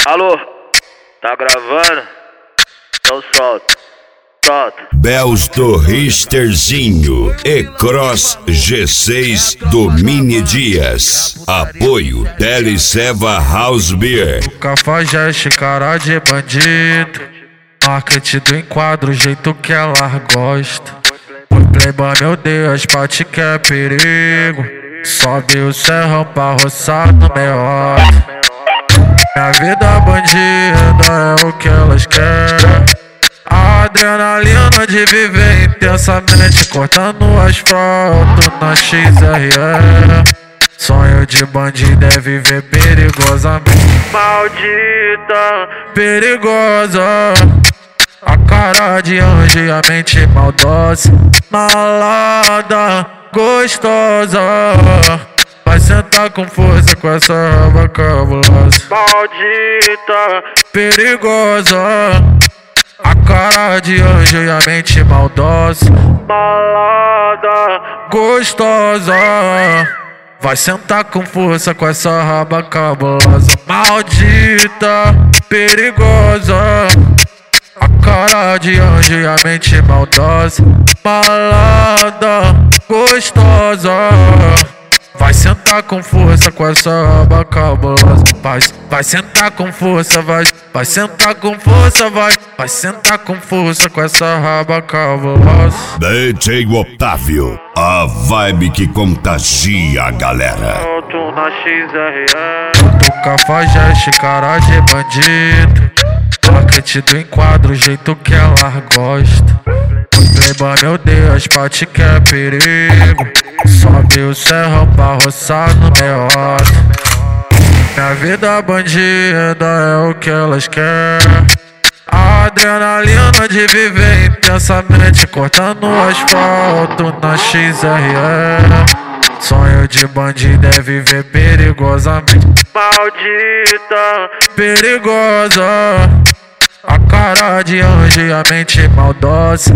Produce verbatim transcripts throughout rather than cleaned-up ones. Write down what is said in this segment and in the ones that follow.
Alô, tá gravando? Então solta, solta. Bells do Risterzinho e Cross G seis do Mini Dias. Apoio Teleceva House Beer. O Cafajeste, cara de bandido. Marketing do enquadro, o jeito que ela gosta. O playboy, meu Deus, pate que é perigo. Sobe o serrão pra roçar no meio. Minha vida bandida é o que elas querem. A adrenalina de viver intensamente, cortando o asfalto na X R E. Sonho de bandido é viver perigosamente. Maldita, perigosa, a cara de anjo e a mente maldosa. Malada, gostosa, vai sentar com força com essa raba cabulosa. Maldita, perigosa, a cara de anjo e a mente maldosa. Malada, gostosa, vai sentar com força com essa raba cabulosa. Maldita, perigosa, a cara de anjo e a mente maldosa. Malada, gostosa, vai sentar com força com essa raba cabulosa. Vai, vai sentar com força, vai, vai sentar com força, vai, vai sentar com força com essa raba cabulosa. D J Otávio, a vibe que contagia a galera. Alto na X R E. Do Cafajeste, cara de bandido. Marketing do enquadro, o jeito que ela gosta. Playboy, meu Deus, pate que é perigo. Sobe o serrão pra roçar no meio. Minha vida bandida é o que elas querem. A adrenalina de viver intensamente, cortando o asfalto na X R E. Sonho de bandido é viver perigosamente. Maldita, perigosa, a cara de anjo e a mente maldosa.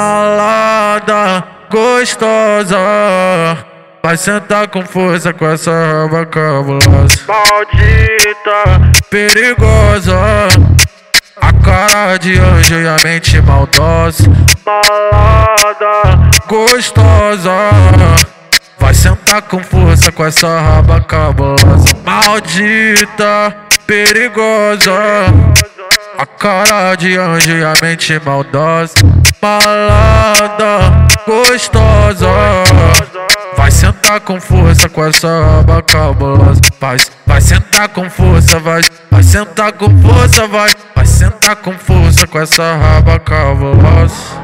Malada, gostosa, vai sentar com força com essa raba cabulosa. Maldita, perigosa, a cara de anjo e a mente maldosa. Malada, gostosa, vai sentar com força com essa raba cabulosa. Maldita, perigosa, a cara de anjo e a mente maldosa. Malada, gostosa, vai sentar com força com essa raba cabulosa. Vai, vai sentar com força, vai, vai sentar com força, vai, vai sentar com força com essa raba cabulosa.